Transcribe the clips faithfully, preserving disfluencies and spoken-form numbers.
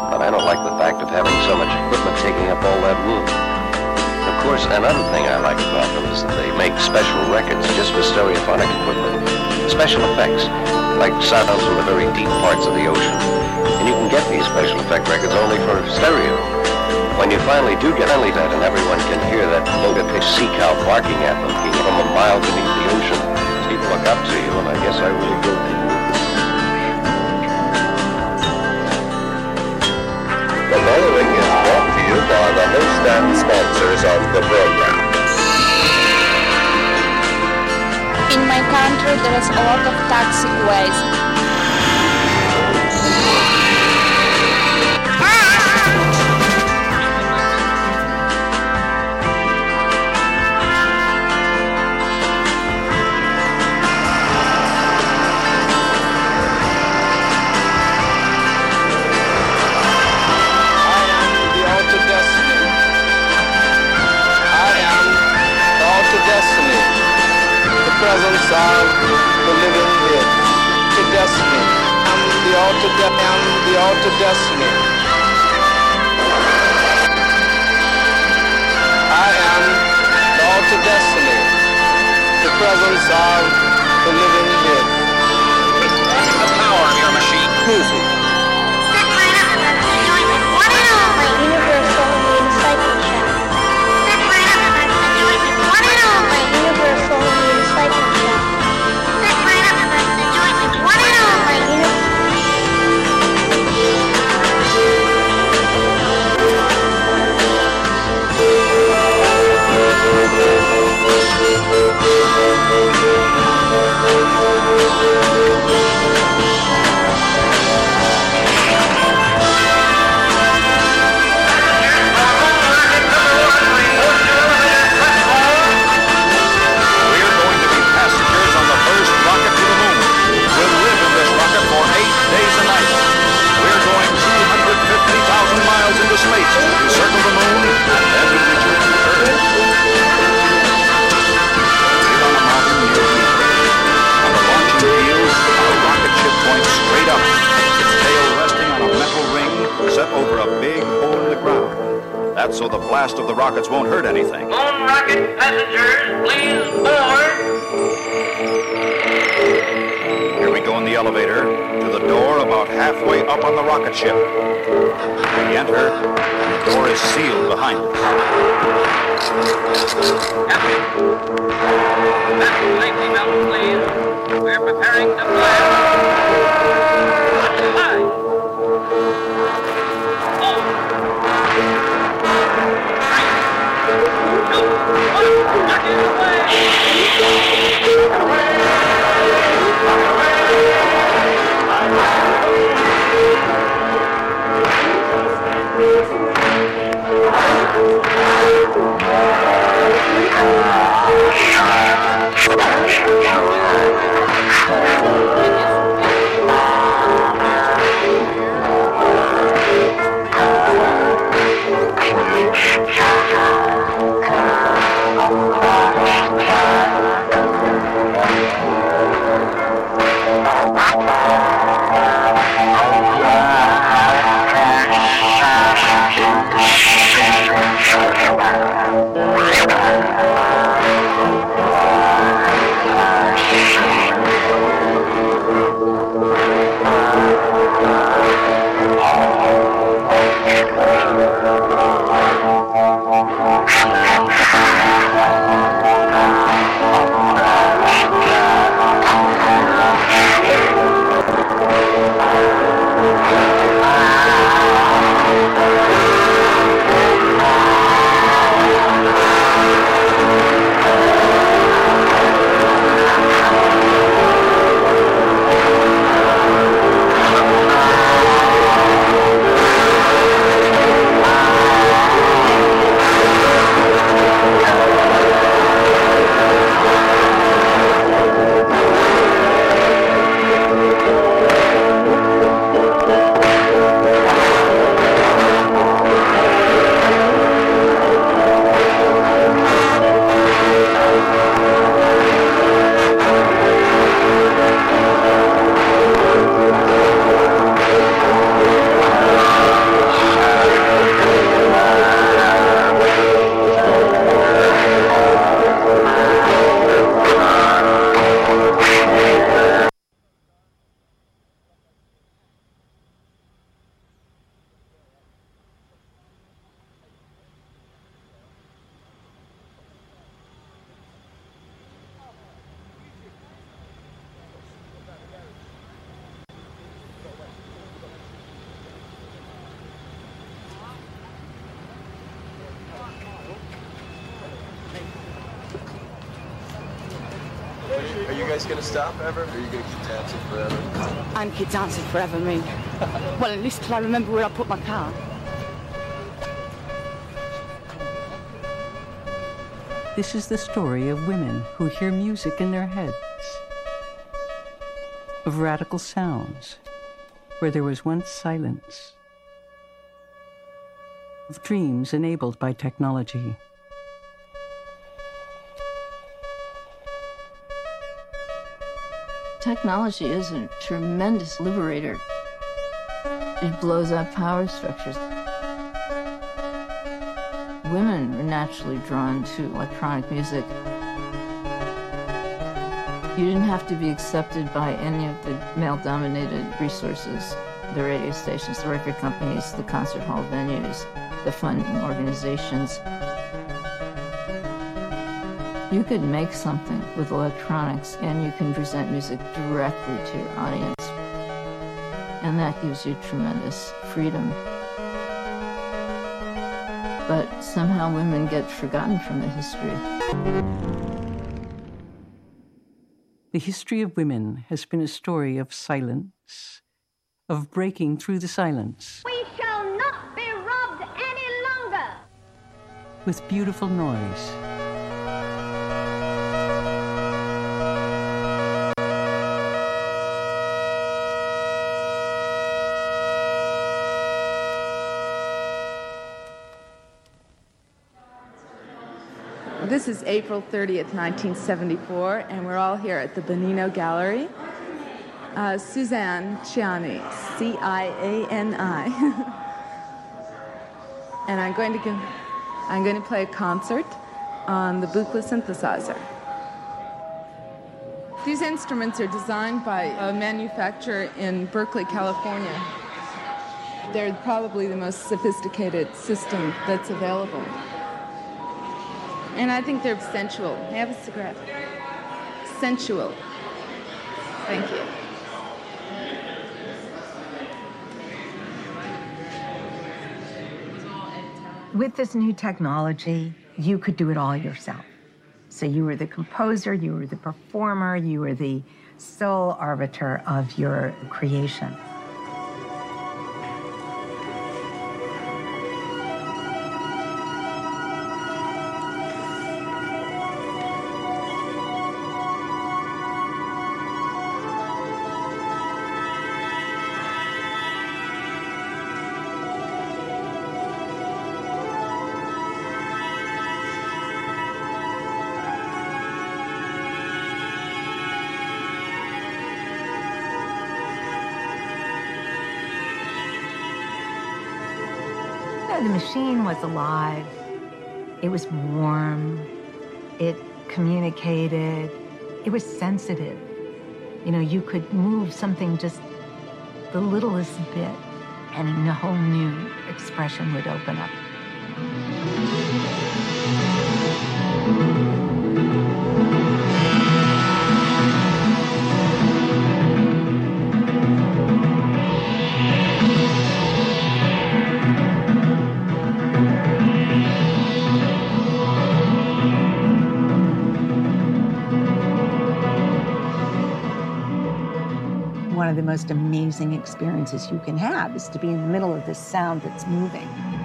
but I don't like the fact of having so much equipment taking up all that room. Of course, another thing I like about them is that they make special records just for stereophonic equipment. Special effects, like sounds from the very deep parts of the ocean. And you can get these special effect records only for stereo. When you finally do get only that and everyone can hear that low-pitched sea cow barking at them from a mile beneath the ocean, people look up to you, and I guess I really do. The following is brought to you by the host and sponsors of the program. In my country there is a lot of toxic waste. Presence of the living dead, to destiny, and the altar, de- and the altar destiny. I am the altar destiny, the presence of the living dead. The power of your machine. Music. So the blast of the rockets won't hurt anything. Moon rocket passengers, please board. Here we go in the elevator to the door about halfway up on the rocket ship. We enter, and the door is sealed behind us. Captain, left safety belt, please. We're preparing to fly. Five, four, guys gonna stop ever? Or are you gonna keep dancing forever? I'm keep dancing forever, me. Well, at least till I remember where I put my car. This is the story of women who hear music in their heads, of radical sounds where there was once silence, of dreams enabled by technology. Technology is a tremendous liberator. It blows up power structures. Women are naturally drawn to electronic music. You didn't have to be accepted by any of the male-dominated resources, the radio stations, the record companies, the concert hall venues, the funding organizations. You could make something with electronics and you can present music directly to your audience. And that gives you tremendous freedom. But somehow women get forgotten from the history. The history of women has been a story of silence, of breaking through the silence. We shall not be robbed any longer. With beautiful noise. This is April thirtieth, nineteen seventy-four, and we're all here at the Bonino Gallery. Uh, Suzanne Ciani, C I A N I. And I'm going to give, I'm going to play a concert on the Buchla synthesizer. These instruments are designed by a manufacturer in Berkeley, California. They're probably the most sophisticated system that's available. And I think they're sensual. Have a cigarette. Sensual. Thank you. With this new technology, you could do it all yourself. So you were the composer, you were the performer, you were the sole arbiter of your creation. The machine was alive. It was warm. It communicated. It was sensitive. You know, you could move something just the littlest bit, and a whole new expression would open up. One of the most amazing experiences you can have is to be in the middle of this sound that's moving.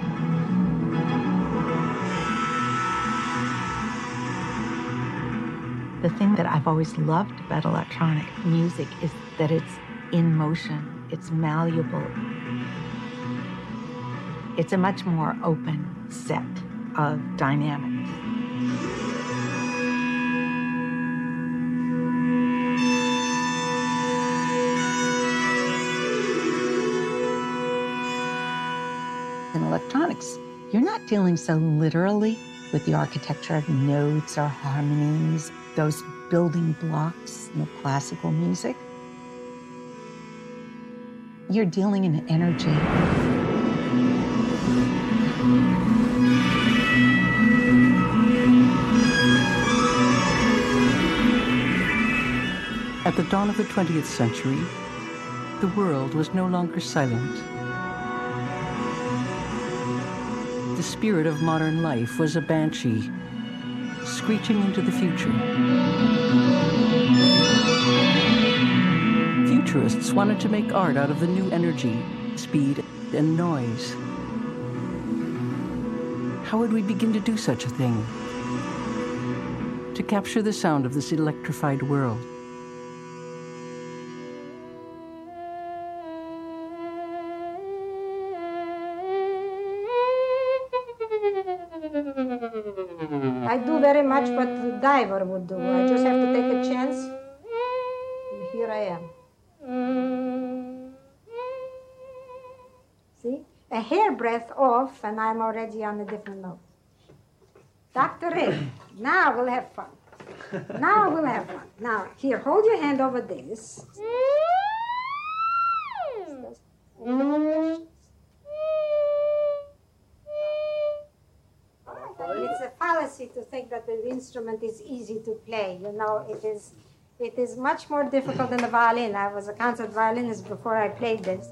The thing that I've always loved about electronic music is that it's in motion, it's malleable. It's a much more open set of dynamics. In electronics, you're not dealing so literally with the architecture of notes or harmonies, those building blocks in the classical music. You're dealing in energy. At the dawn of the twentieth century, the world was no longer silent. The spirit of modern life was a banshee, screeching into the future. Futurists wanted to make art out of the new energy, speed, and noise. How would we begin to do such a thing? To capture the sound of this electrified world. I do very much what the diver would do. I just have to take a chance. And here I am. See? A hairbreadth off, and I'm already on a different note. Doctor Ray, now we'll have fun. Now we'll have fun. Now, here, hold your hand over this. It's a fallacy to think that the instrument is easy to play. You know, it is, it is much more difficult than the violin. I was a concert violinist before I played this.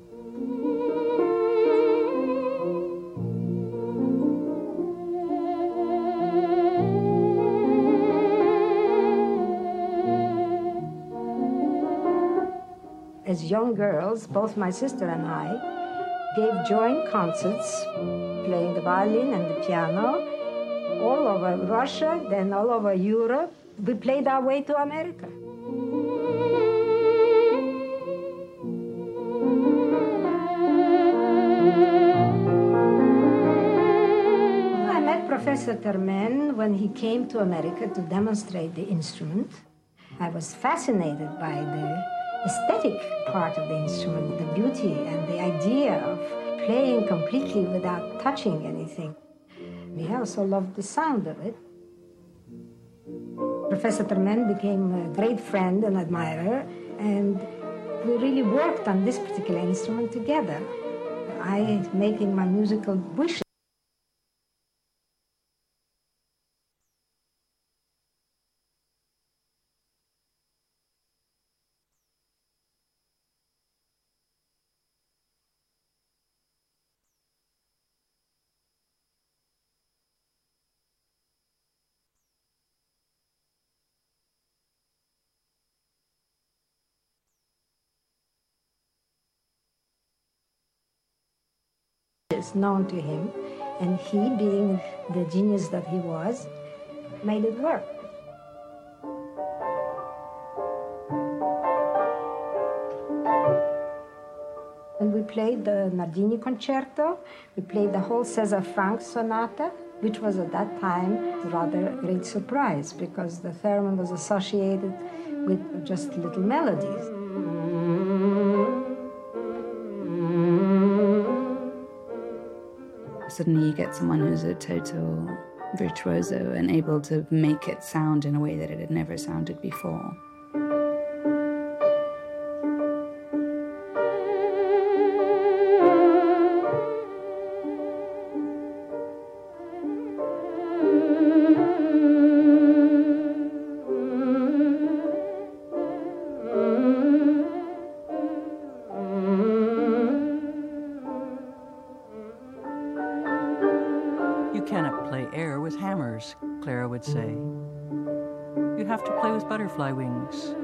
As young girls, both my sister and I gave joint concerts, playing the violin and the piano, all over Russia, then all over Europe. We played our way to America. I met Professor Termen when he came to America to demonstrate the instrument. I was fascinated by the aesthetic part of the instrument, the beauty and the idea of playing completely without touching anything. I also loved the sound of it. Professor Termen became a great friend and admirer, and we really worked on this particular instrument together. I making my musical wishes. Known to him, and he, being the genius that he was, made it work. And we played the Nardini Concerto, we played the whole César Franck Sonata, which was at that time a rather great surprise because the theremin was associated with just little melodies. Suddenly you get someone who's a total virtuoso and able to make it sound in a way that it had never sounded before. Clara would say. You have to play with butterfly wings.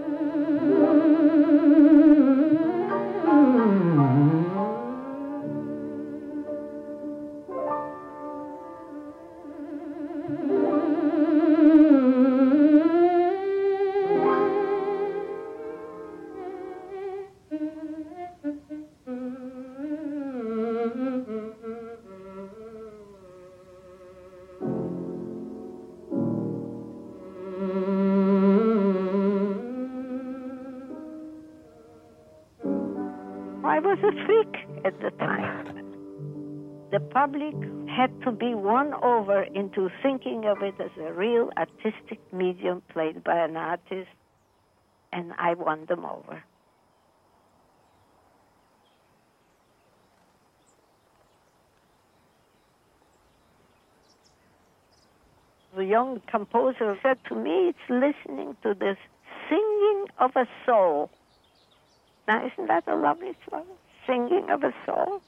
I was a freak at the time. The public had to be won over into thinking of it as a real artistic medium played by an artist, and I won them over. The young composer said to me, it's listening to this singing of a soul. Now, isn't that a lovely song? Singing of a soul.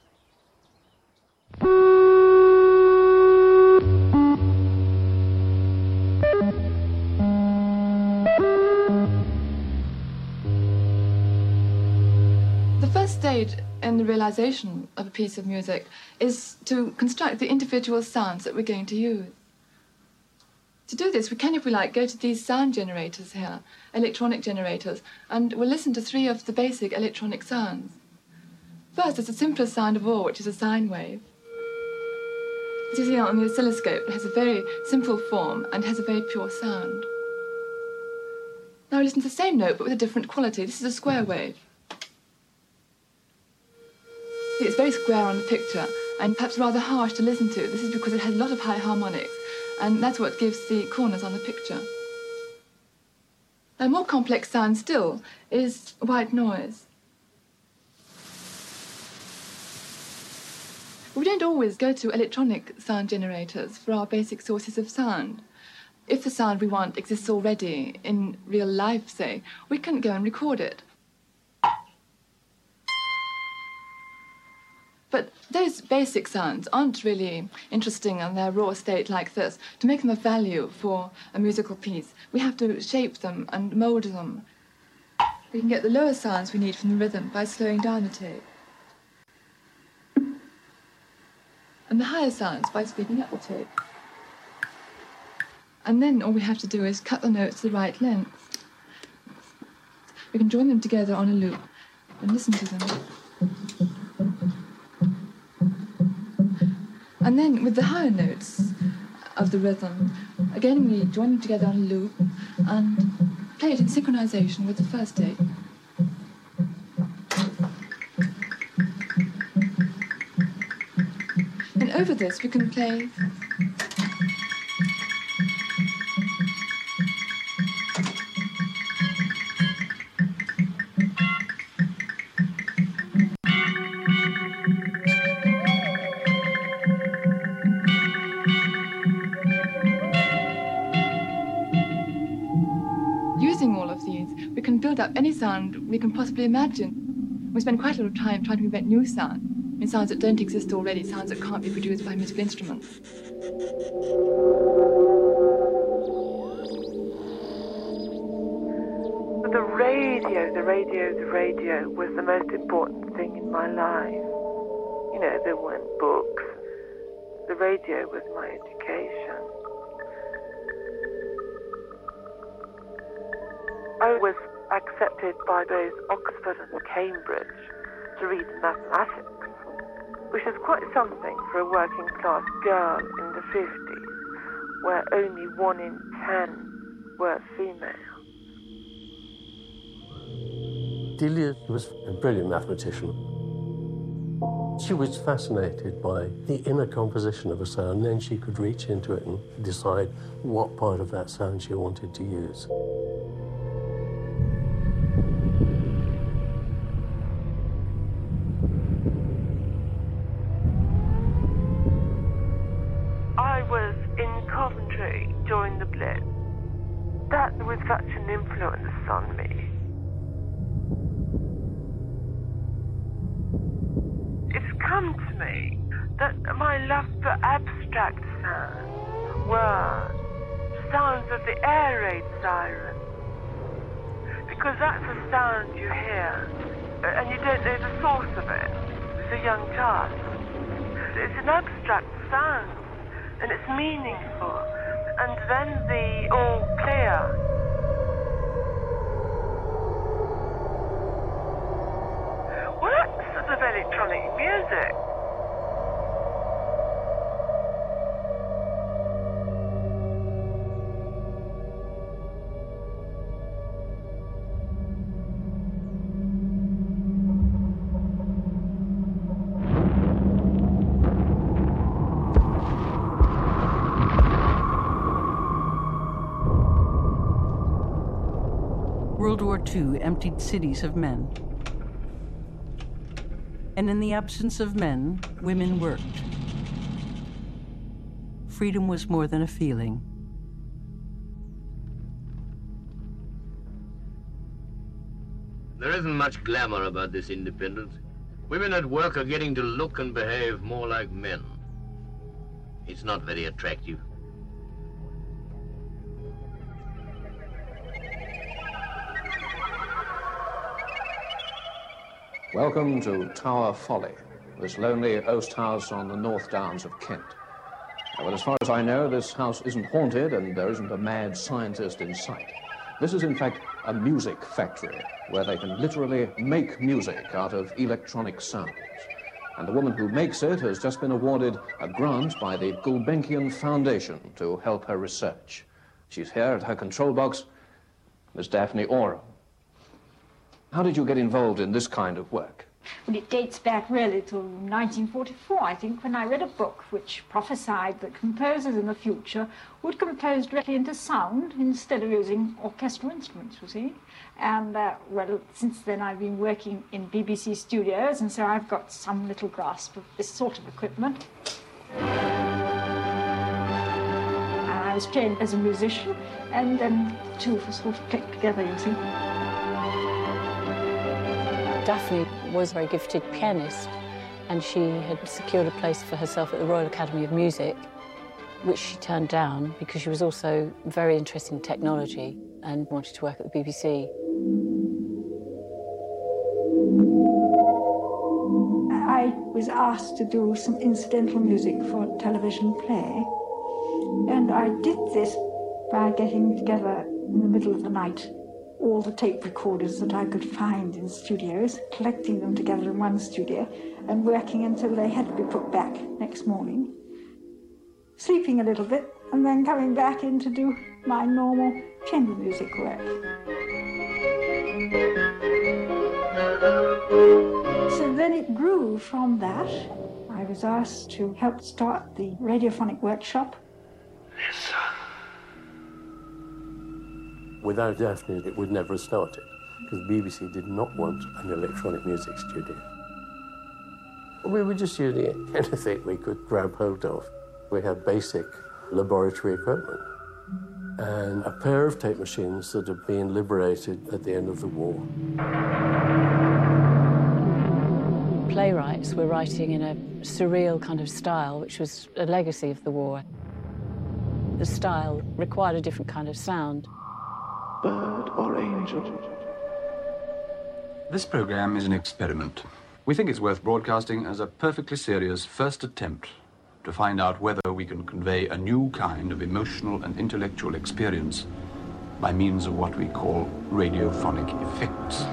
in the realization of a piece of music is to construct the individual sounds that we're going to use. To do this, we can, if we like, go to these sound generators here, electronic generators, and we'll listen to three of the basic electronic sounds. First, it's the simplest sound of all, which is a sine wave. As you see on the oscilloscope, it has a very simple form and has a very pure sound. Now we listen to the same note, but with a different quality. This is a square wave. See, it's very square on the picture, and perhaps rather harsh to listen to. This is because it has a lot of high harmonics, and that's what gives the corners on the picture. A more complex sound still is white noise. We don't always go to electronic sound generators for our basic sources of sound. If the sound we want exists already in real life, say, we can go and record it. But those basic sounds aren't really interesting in their raw state like this. To make them of value for a musical piece, we have to shape them and mould them. We can get the lower sounds we need from the rhythm by slowing down the tape. And the higher sounds by speeding up the tape. And then all we have to do is cut the notes to the right length. We can join them together on a loop and listen to them. And then with the higher notes of the rhythm, again we join them together on a loop and play it in synchronization with the first tape. And over this we can play up any sound we can possibly imagine. We spend quite a lot of time trying to invent new sounds, I mean, sounds that don't exist already, sounds that can't be produced by musical instruments. The radio, the radio, the radio was the most important thing in my life. You know, there weren't books. The radio was my education. I was accepted by both Oxford and Cambridge to read mathematics, which is quite something for a working class girl in the fifties, where only one in ten were female. Delia was a brilliant mathematician. She was fascinated by the inner composition of a sound, and then she could reach into it and decide what part of that sound she wanted to use. During the Blitz, that was such an influence on me. It's come to me that my love for abstract sounds, words, sounds of the air raid siren, because that's a sound you hear and you don't know the source of it. It's a young child. It's an abstract sound and it's meaningful. And then the all clear. Well, that's sort of electronic music. World War Two emptied cities of men. And in the absence of men, women worked. Freedom was more than a feeling. There isn't much glamour about this independence. Women at work are getting to look and behave more like men. It's not very attractive. Welcome to Tower Folly, this lonely oast house on the North Downs of Kent. Well, as far as I know, this house isn't haunted and there isn't a mad scientist in sight. This is, in fact, a music factory where they can literally make music out of electronic sounds. And the woman who makes it has just been awarded a grant by the Gulbenkian Foundation to help her research. She's here at her control box, Miss Daphne Oram. How did you get involved in this kind of work? Well, it dates back really to nineteen forty-four, I think, when I read a book which prophesied that composers in the future would compose directly into sound instead of using orchestral instruments, you see. And, uh, well, since then I've been working in B B C studios, and so I've got some little grasp of this sort of equipment. And I was trained as a musician, and then the two of us sort of clicked together, you see. Daphne was a very gifted pianist, and she had secured a place for herself at the Royal Academy of Music, which she turned down because she was also very interested in technology and wanted to work at the B B C. I was asked to do some incidental music for a television play, and I did this by getting together in the middle of the night all the tape recorders that I could find in studios, collecting them together in one studio and working until they had to be put back next morning, sleeping a little bit and then coming back in to do my normal chamber music work. So then it grew from that. I was asked to help start the radiophonic workshop. Listen. Without Daphne, it would never have started, because the B B C did not want an electronic music studio. We were just using anything we could grab hold of. We had basic laboratory equipment and a pair of tape machines that had been liberated at the end of the war. Playwrights were writing in a surreal kind of style, which was a legacy of the war. The style required a different kind of sound. Bird or angel? This program is an experiment. We think it's worth broadcasting as a perfectly serious first attempt to find out whether we can convey a new kind of emotional and intellectual experience by means of what we call radiophonic effects.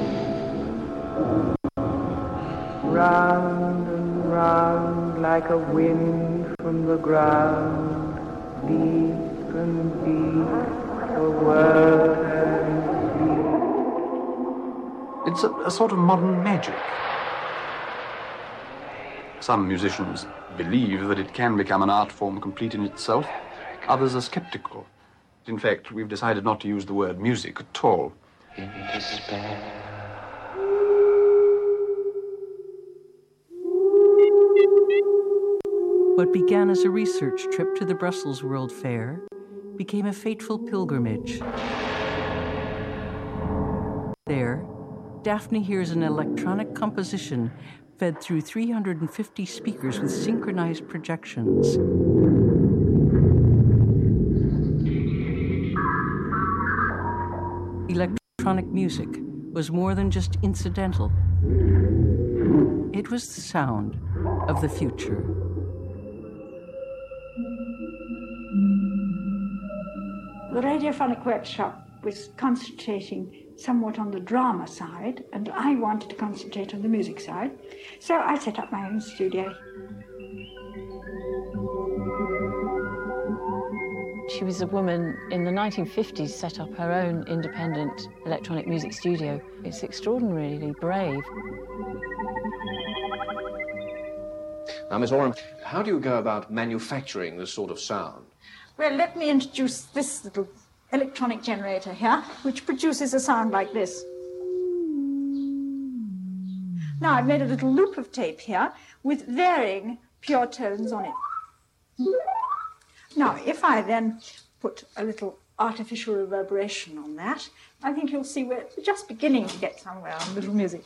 Round and round like a wind from the ground, deep and deep. It's a, a sort of modern magic. Some musicians believe that it can become an art form complete in itself. Others are skeptical. In fact, we've decided not to use the word music at all. In despair. What began as a research trip to the Brussels World Fair became a fateful pilgrimage. There, Daphne hears an electronic composition fed through three hundred fifty speakers with synchronized projections. Electronic music was more than just incidental. It was the sound of the future. The radiophonic workshop was concentrating somewhat on the drama side, and I wanted to concentrate on the music side, so I set up my own studio. She was a woman in the nineteen fifties, set up her own independent electronic music studio. It's extraordinarily brave. Now, Miss Oram, how do you go about manufacturing this sort of sound? Well, let me introduce this little electronic generator here, which produces a sound like this. Now, I've made a little loop of tape here with varying pure tones on it. Now, if I then put a little artificial reverberation on that, I think you'll see we're just beginning to get somewhere on little music.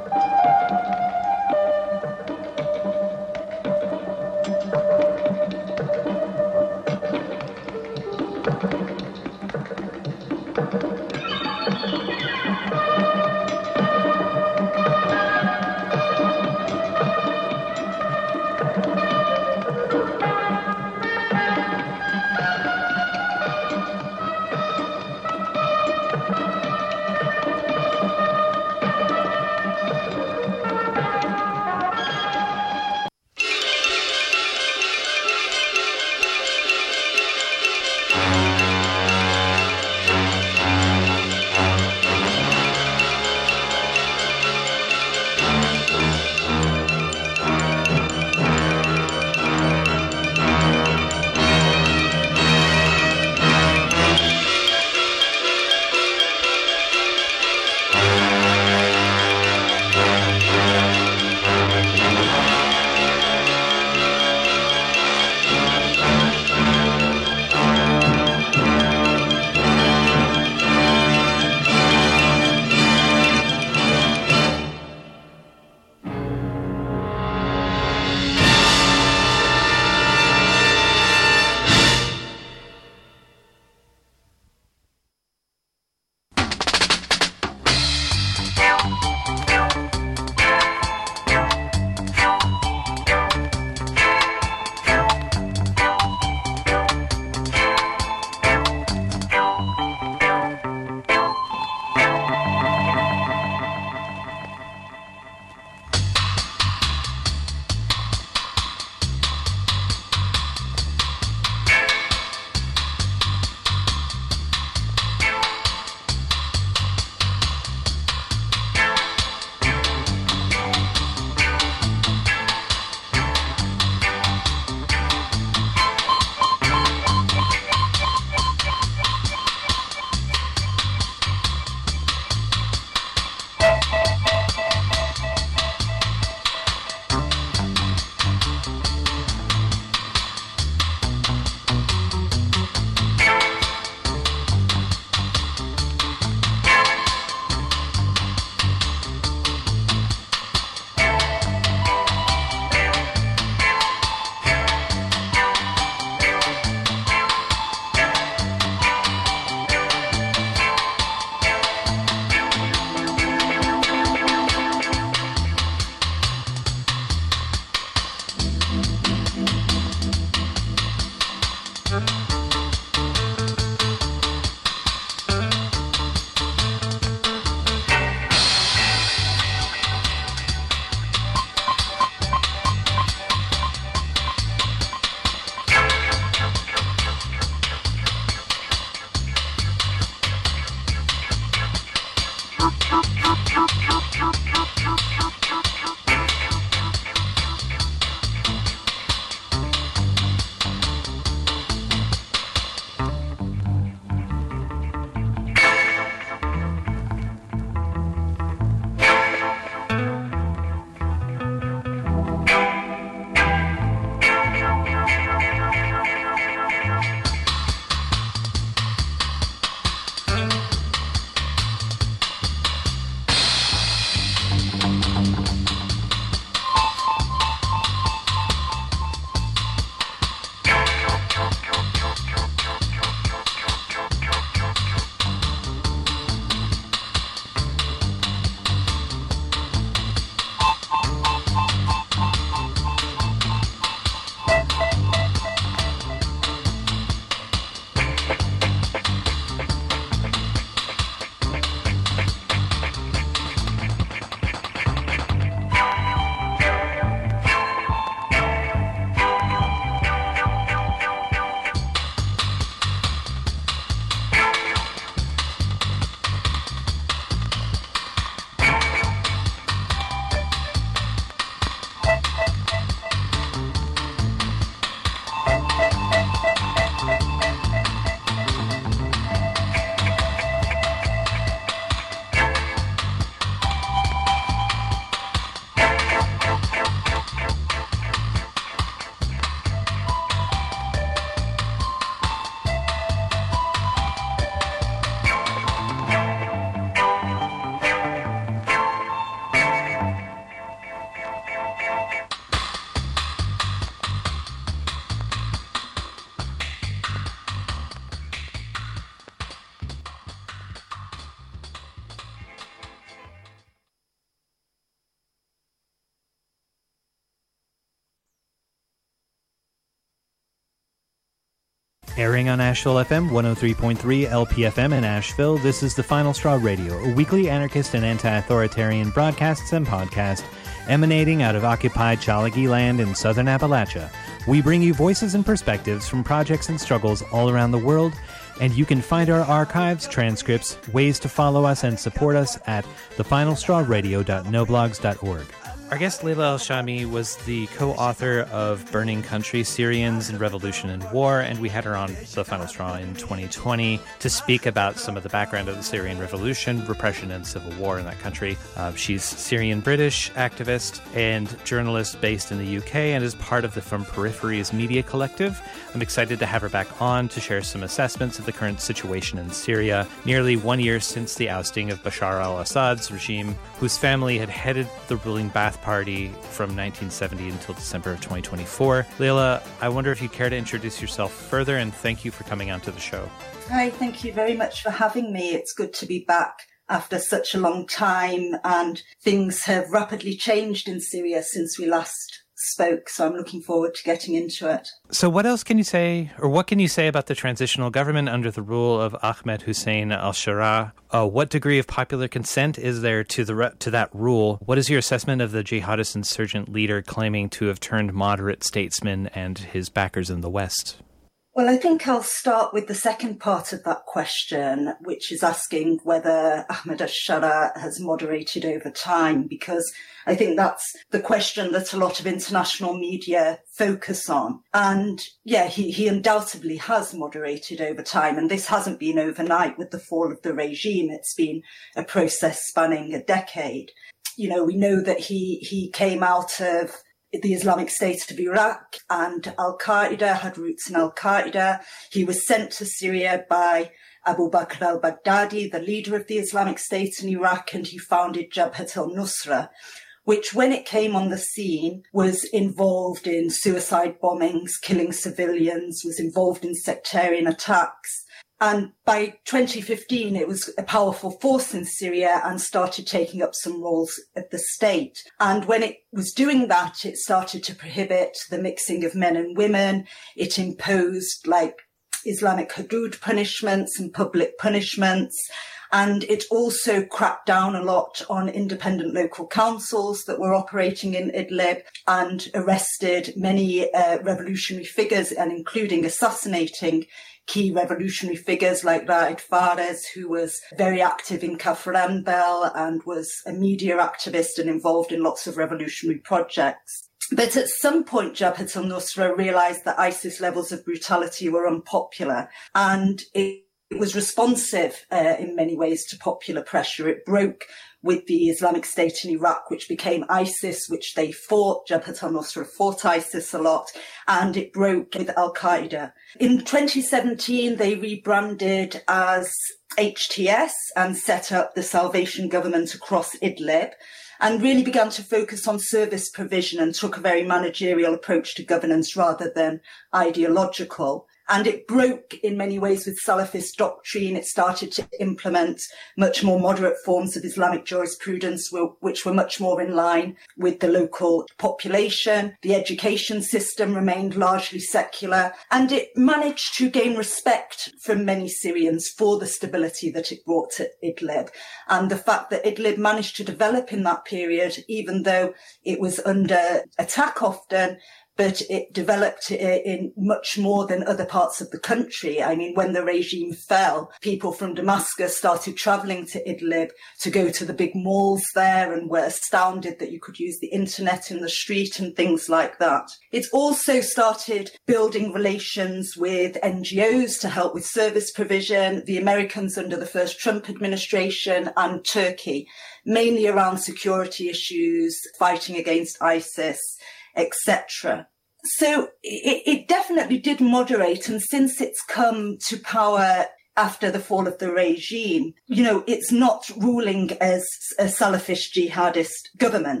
Airing on Asheville F M, one oh three point three L P F M in Asheville, this is The Final Straw Radio, a weekly anarchist and anti-authoritarian broadcasts and podcast emanating out of occupied Chalagi land in southern Appalachia. We bring you voices and perspectives from projects and struggles all around the world, and you can find our archives, transcripts, ways to follow us and support us at the final straw radio dot no blogs dot org. Our guest Leila El-Shami was the co-author of Burning Country, Syrians in Revolution and War, and we had her on The Final Straw in twenty twenty to speak about some of the background of the Syrian Revolution, repression and civil war in that country. Uh, she's Syrian-British activist and journalist based in the U K and is part of the From Peripheries Media Collective. I'm excited to have her back on to share some assessments of the current situation in Syria, nearly one year since the ousting of Bashar al-Assad's regime, whose family had headed the ruling Ba'ath Party from nineteen seventy until December of twenty twenty-four. Leila, I wonder if you'd care to introduce yourself further, and thank you for coming onto the show. Hi, thank you very much for having me. It's good to be back after such a long time, and things have rapidly changed in Syria since we last spoke, so I'm looking forward to getting into it. So what else can you say, or what can you say about the transitional government under the rule of Ahmed Hussein al-Sharaa? Uh, what degree of popular consent is there to the re- to that rule? What is your assessment of the jihadist insurgent leader claiming to have turned moderate statesman and his backers in the West? Well, I think I'll start with the second part of that question, which is asking whether Ahmed al-Sharaa has moderated over time, because I think that's the question that a lot of international media focus on. And yeah, he, he undoubtedly has moderated over time, and this hasn't been overnight with the fall of the regime. It's been a process spanning a decade. You know, we know that he, he came out of the Islamic State of Iraq, and Al-Qaeda, had roots in Al-Qaeda. He was sent to Syria by Abu Bakr al-Baghdadi, the leader of the Islamic State in Iraq, and he founded Jabhat al-Nusra, which when it came on the scene was involved in suicide bombings, killing civilians, was involved in sectarian attacks. And by twenty fifteen, it was a powerful force in Syria and started taking up some roles at the state. And when it was doing that, it started to prohibit the mixing of men and women. It imposed like Islamic hudud punishments and public punishments. And it also cracked down a lot on independent local councils that were operating in Idlib and arrested many uh, revolutionary figures, and including assassinating key revolutionary figures like Raed Fares, who was very active in Kafr Anbel and was a media activist and involved in lots of revolutionary projects. But at some point, Jabhat al-Nusra realized that ISIS levels of brutality were unpopular, and it It was responsive uh, in many ways to popular pressure. It broke with the Islamic State in Iraq, which became ISIS, which they fought. Jabhat al-Nusra fought ISIS a lot, and it broke with Al-Qaeda. In twenty seventeen, they rebranded as H T S and set up the Salvation Government across Idlib, and really began to focus on service provision and took a very managerial approach to governance rather than ideological. And it broke in many ways with Salafist doctrine. It started to implement much more moderate forms of Islamic jurisprudence, which were much more in line with the local population. The education system remained largely secular, and it managed to gain respect from many Syrians for the stability that it brought to Idlib. And the fact that Idlib managed to develop in that period, even though it was under attack often, but it developed in much more than other parts of the country. I mean, when the regime fell, people from Damascus started traveling to Idlib to go to the big malls there and were astounded that you could use the internet in the street and things like that. It also started building relations with N G Os to help with service provision, the Americans under the first Trump administration, and Turkey, mainly around security issues, fighting against ISIS, et cetera. So it, it definitely did moderate, and since it's come to power after the fall of the regime, you know, it's not ruling as a Salafist jihadist government.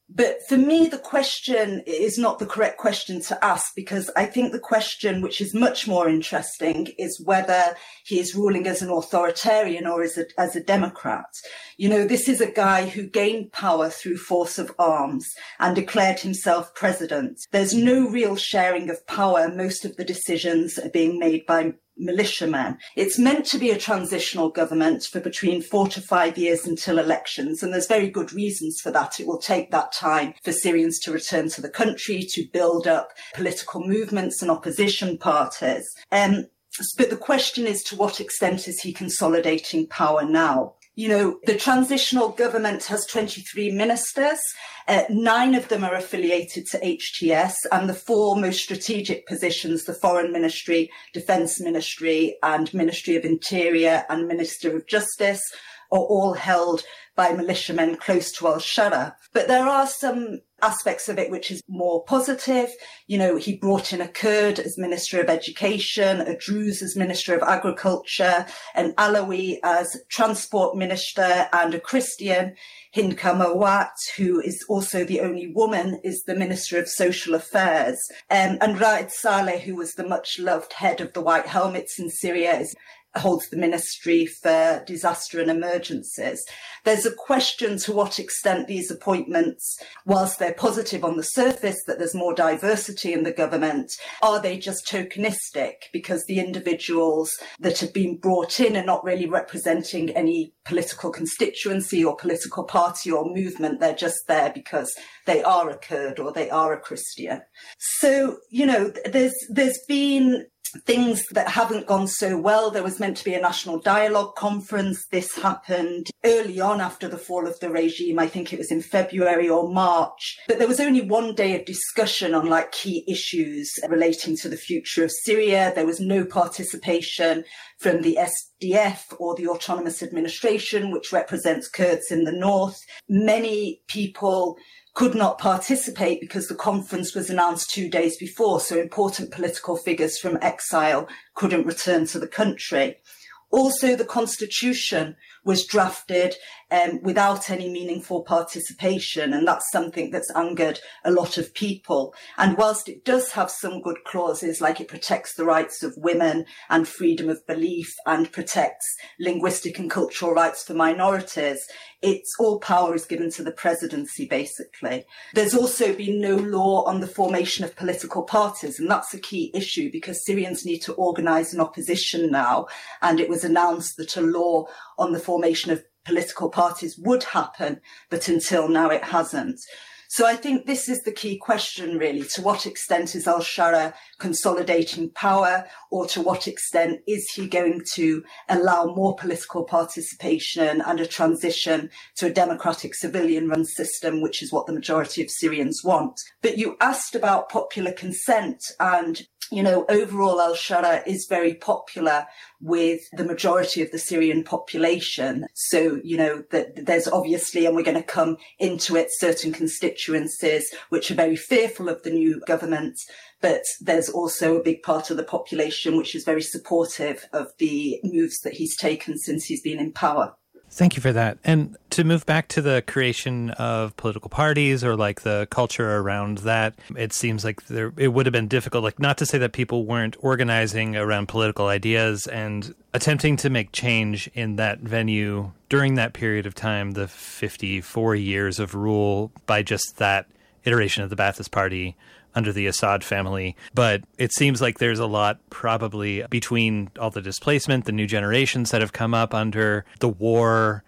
But for me, the question is not the correct question to ask, because I think the question, which is much more interesting, is whether he is ruling as an authoritarian or as a, as a democrat. You know, this is a guy who gained power through force of arms and declared himself president. There's no real sharing of power. Most of the decisions are being made by militiamen. It's meant to be a transitional government for between four to five years until elections, and there's very good reasons for that. It will take that time for Syrians to return to the country, to build up political movements and opposition parties. Um, but the question is, to what extent is he consolidating power now? You know, the transitional government has twenty-three ministers. Uh, nine of them are affiliated to H T S, and the four most strategic positions, the Foreign Ministry, Defence Ministry, and Ministry of Interior and Minister of Justice, are all held by militiamen close to al-Shara. But there are some aspects of it which is more positive. You know, he brought in a Kurd as Minister of Education, a Druze as Minister of Agriculture, an Alawi as Transport Minister, and a Christian, Hinka Mawat, who is also the only woman, is the Minister of Social Affairs. Um, and Raed Saleh, who was the much-loved head of the White Helmets in Syria, is holds the Ministry for Disaster and Emergencies. There's a question to what extent these appointments, whilst they're positive on the surface that there's more diversity in the government, are they just tokenistic because the individuals that have been brought in are not really representing any political constituency or political party or movement. They're just there because they are a Kurd or they are a Christian. So, you know, there's there's been things that haven't gone so well. There was meant to be a national dialogue conference. This happened early on after the fall of the regime. I think it was in February or March. But there was only one day of discussion on like key issues relating to the future of Syria. There was no participation from the S D F or the Autonomous Administration, which represents Kurds in the north. Many people could not participate because the conference was announced two days before, so important political figures from exile couldn't return to the country. Also, the constitution was drafted um, without any meaningful participation, and that's something that's angered a lot of people. And whilst it does have some good clauses, like it protects the rights of women and freedom of belief and protects linguistic and cultural rights for minorities, it's all power is given to the presidency, basically. There's also been no law on the formation of political parties, and that's a key issue because Syrians need to organise an opposition now, and it was announced that a law on the formation of political parties would happen, but until now it hasn't. So I think this is the key question, really. To what extent is al-Shara consolidating power, or to what extent is he going to allow more political participation and a transition to a democratic civilian-run system, which is what the majority of Syrians want? But you asked about popular consent, and you know, overall, al-Shara is very popular with the majority of the Syrian population. So, you know, that there's obviously, and we're going to come into it, certain constituencies which are very fearful of the new government, but there's also a big part of the population which is very supportive of the moves that he's taken since he's been in power. Thank you for that. And to move back to the creation of political parties or like the culture around that, it seems like there it would have been difficult, like not to say that people weren't organizing around political ideas and attempting to make change in that venue during that period of time, the fifty-four years of rule by just that iteration of the Ba'athist Party under the Assad family. But it seems like there's a lot probably between all the displacement, the new generations that have come up under the war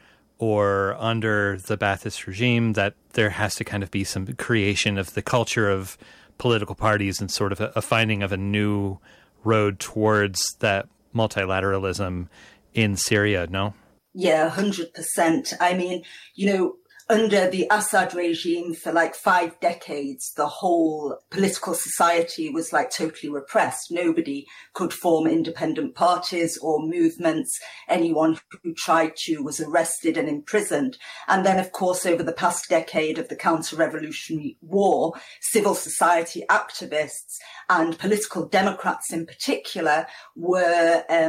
or under the Ba'athist regime, that there has to kind of be some creation of the culture of political parties and sort of a, a finding of a new road towards that multilateralism in Syria, no? Yeah, one hundred percent. I mean, you know, under the Assad regime for like five decades, the whole political society was like totally repressed. Nobody could form independent parties or movements. Anyone who tried to was arrested and imprisoned. And then, of course, over the past decade of the counter-revolutionary war, civil society activists and political democrats in particular were um,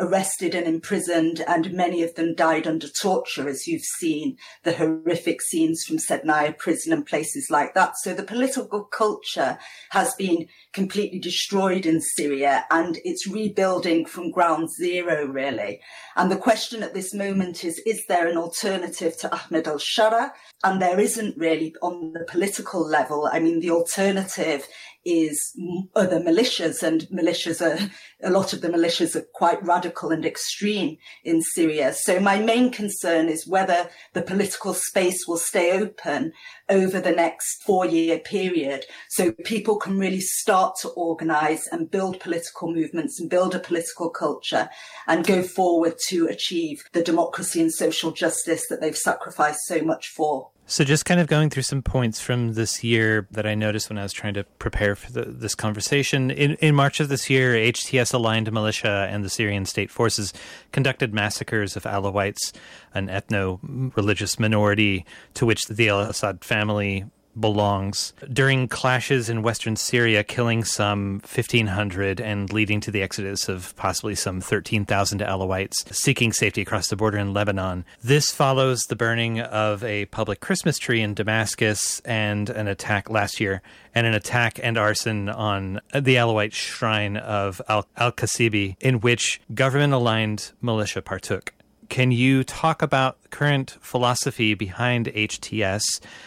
arrested and imprisoned, and many of them died under torture, as you've seen the horrific scenes from Sednaya prison and places like that. So the political culture has been completely destroyed in Syria, and it's rebuilding from ground zero, really. And the question at this moment is, is there an alternative to Ahmed al-Shara? And there isn't really on the political level. I mean, the alternative is other militias, and militias are, a lot of the militias are quite radical and extreme in Syria. So my main concern is whether the political space will stay open over the next four-year period, so people can really start to organise and build political movements and build a political culture and go forward to achieve the democracy and social justice that they've sacrificed so much for. So just kind of going through some points from this year that I noticed when I was trying to prepare for the, this conversation. In, in March of this year, H T S-aligned militia and the Syrian state forces conducted massacres of Alawites, an ethno-religious minority to which the al-Assad family belongs, during clashes in western Syria, killing some fifteen hundred and leading to the exodus of possibly some thirteen thousand Alawites seeking safety across the border in Lebanon. This follows the burning of a public Christmas tree in Damascus and an attack last year, and an attack and arson on the Alawite shrine of Al- Al-Qasibi, in which government-aligned militia partook. Can you talk about the current philosophy behind H T S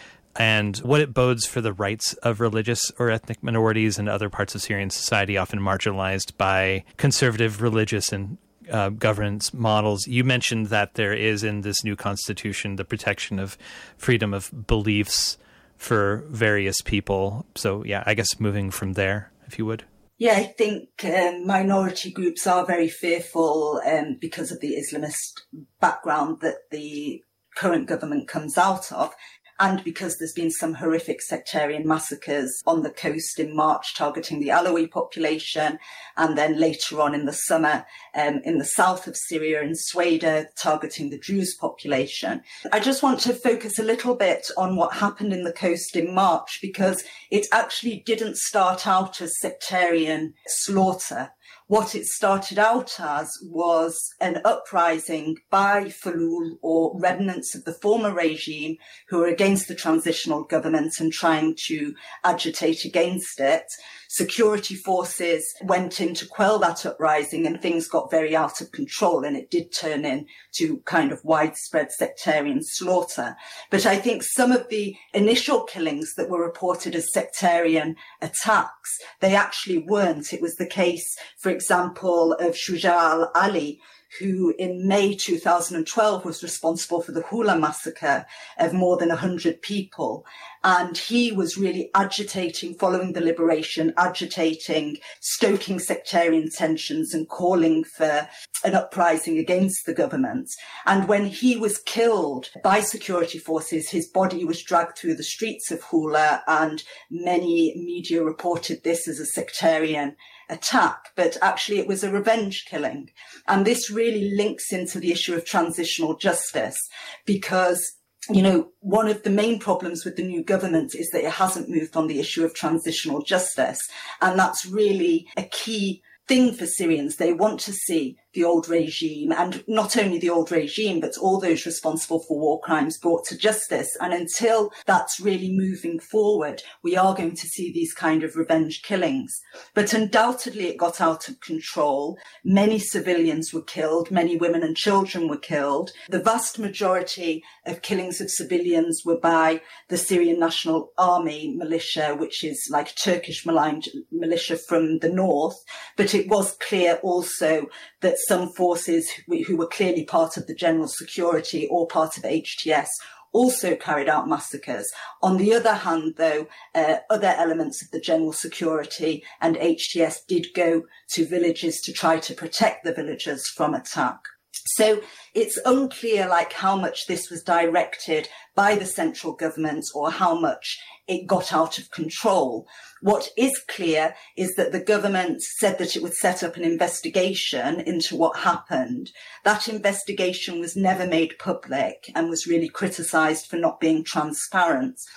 and what it bodes for the rights of religious or ethnic minorities and other parts of Syrian society often marginalized by conservative religious and uh, governance models? You mentioned that there is in this new constitution the protection of freedom of beliefs for various people. So, yeah, I guess moving from there, if you would. Yeah, I think um, minority groups are very fearful um, because of the Islamist background that the current government comes out of. And because there's been some horrific sectarian massacres on the coast in March targeting the Alawi population, and then later on in the summer um, in the south of Syria in Sweda targeting the Druze population. I just want to focus a little bit on what happened in the coast in March, because it actually didn't start out as sectarian slaughter. What it started out as was an uprising by Fulul, or remnants of the former regime, who were against the transitional government and trying to agitate against it. Security forces went in to quell that uprising, and things got very out of control, and it did turn into kind of widespread sectarian slaughter. But I think some of the initial killings that were reported as sectarian attacks, they actually weren't. It was the case, for example, of Shuja al-Ali, who in May two thousand twelve was responsible for the Hula massacre of more than one hundred people. And he was really agitating, following the liberation, agitating, stoking sectarian tensions and calling for an uprising against the government. And when he was killed by security forces, his body was dragged through the streets of Hula, and many media reported this as a sectarian attack, but actually it was a revenge killing. And this really links into the issue of transitional justice, because, you know, one of the main problems with the new government is that it hasn't moved on the issue of transitional justice. And that's really a key thing for Syrians. They want to see the old regime, and not only the old regime, but all those responsible for war crimes brought to justice. And until that's really moving forward, we are going to see these kind of revenge killings. But undoubtedly it got out of control. Many civilians were killed. Many women and children were killed. The vast majority of killings of civilians were by the Syrian National Army militia, which is like Turkish maligned militia from the north. But it was clear also that some forces who were clearly part of the general security or part of H T S also carried out massacres. On the other hand, though, uh, other elements of the general security and H T S did go to villages to try to protect the villagers from attack. So it's unclear like how much this was directed by the central government or how much it got out of control. What is clear is that the government said that it would set up an investigation into what happened. That investigation was never made public and was really criticised for not being transparent.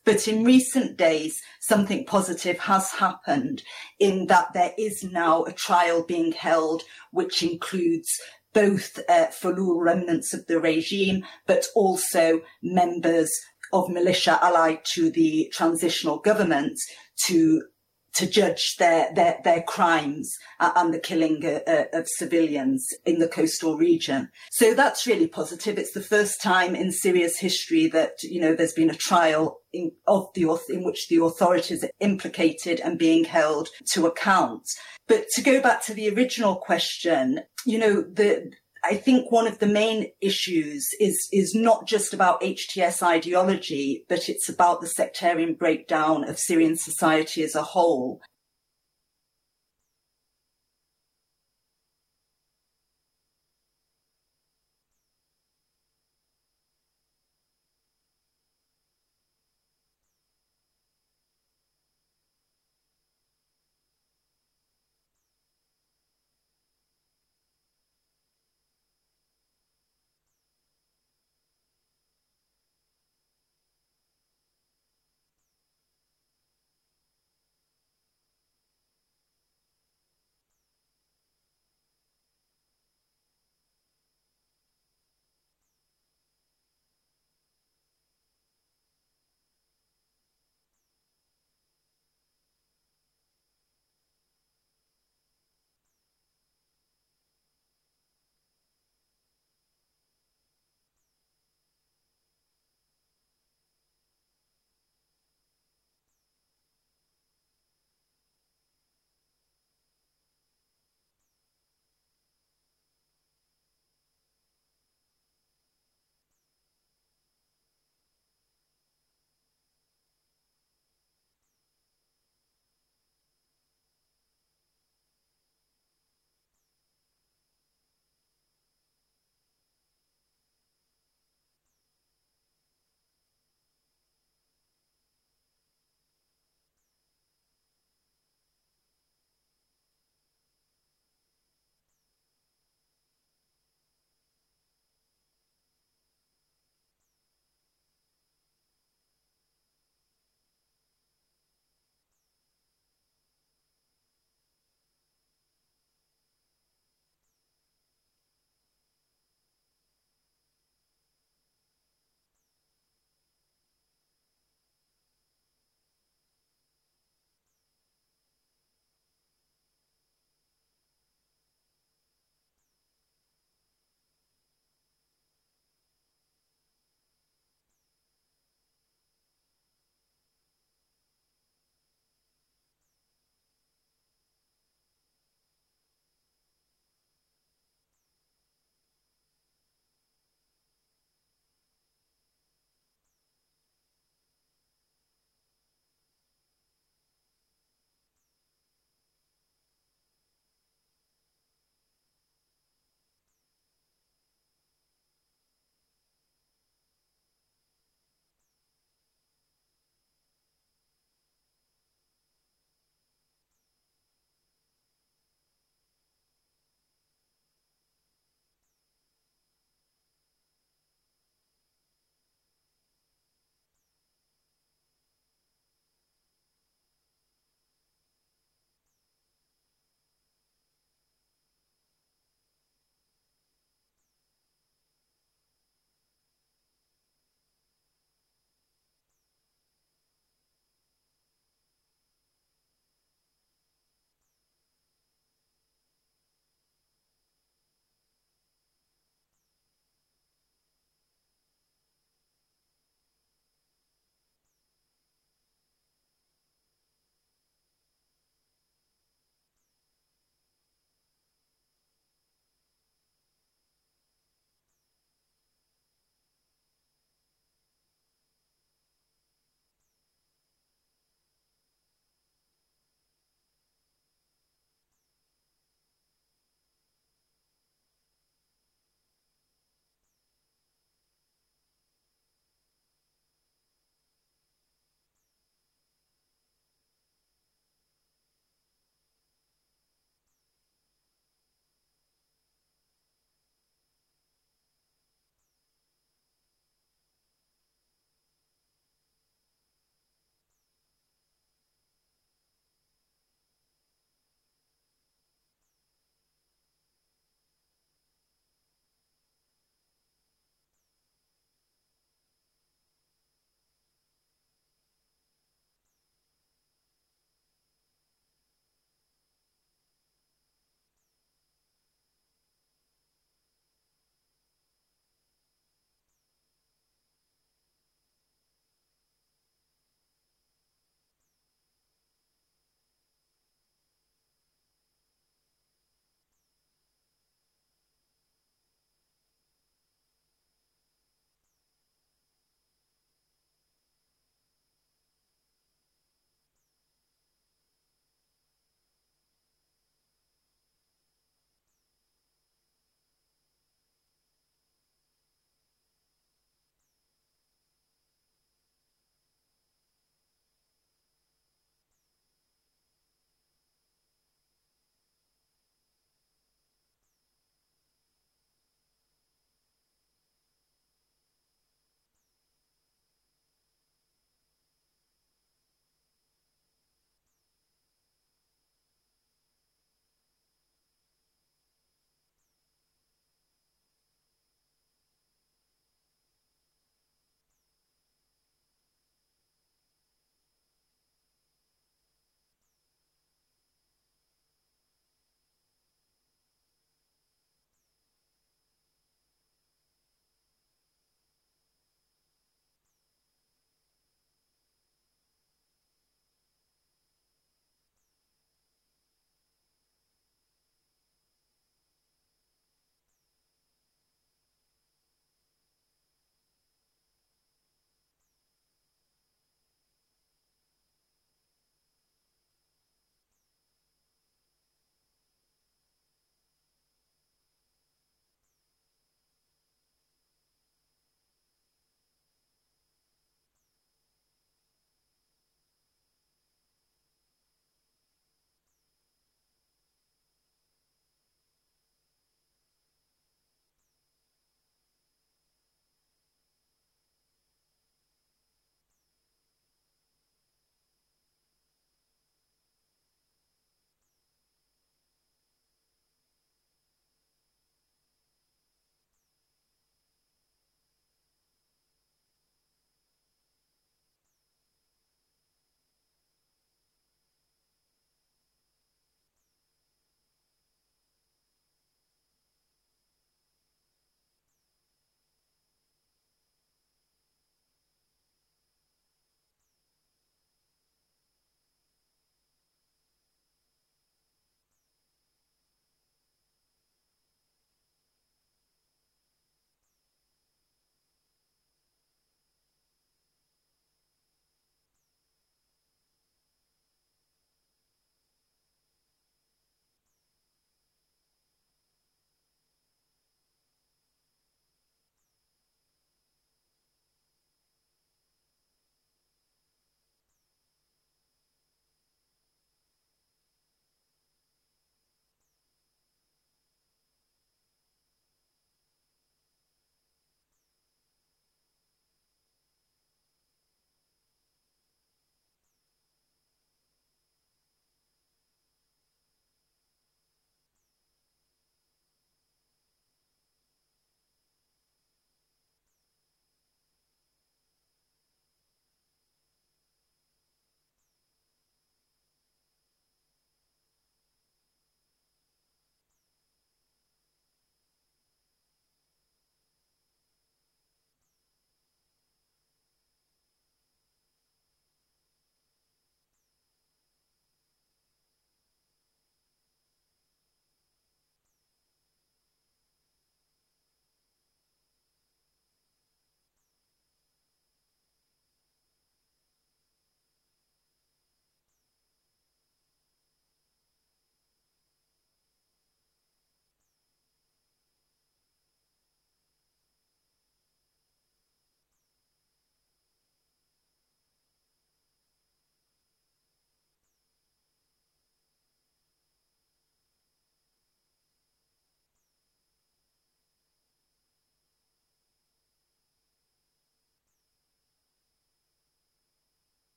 But in recent days, something positive has happened in that there is now a trial being held, which includes both uh, Fulul remnants of the regime, but also members of militia allied to the transitional government to to judge their, their, their crimes uh, and the killing uh, uh, of civilians in the coastal region. So that's really positive. It's the first time in Syria's history that, you know, there's been a trial in, of the, in which the authorities are implicated and being held to account. But to go back to the original question, you know, the, I think one of the main issues is, is not just about H T S ideology, but it's about the sectarian breakdown of Syrian society as a whole.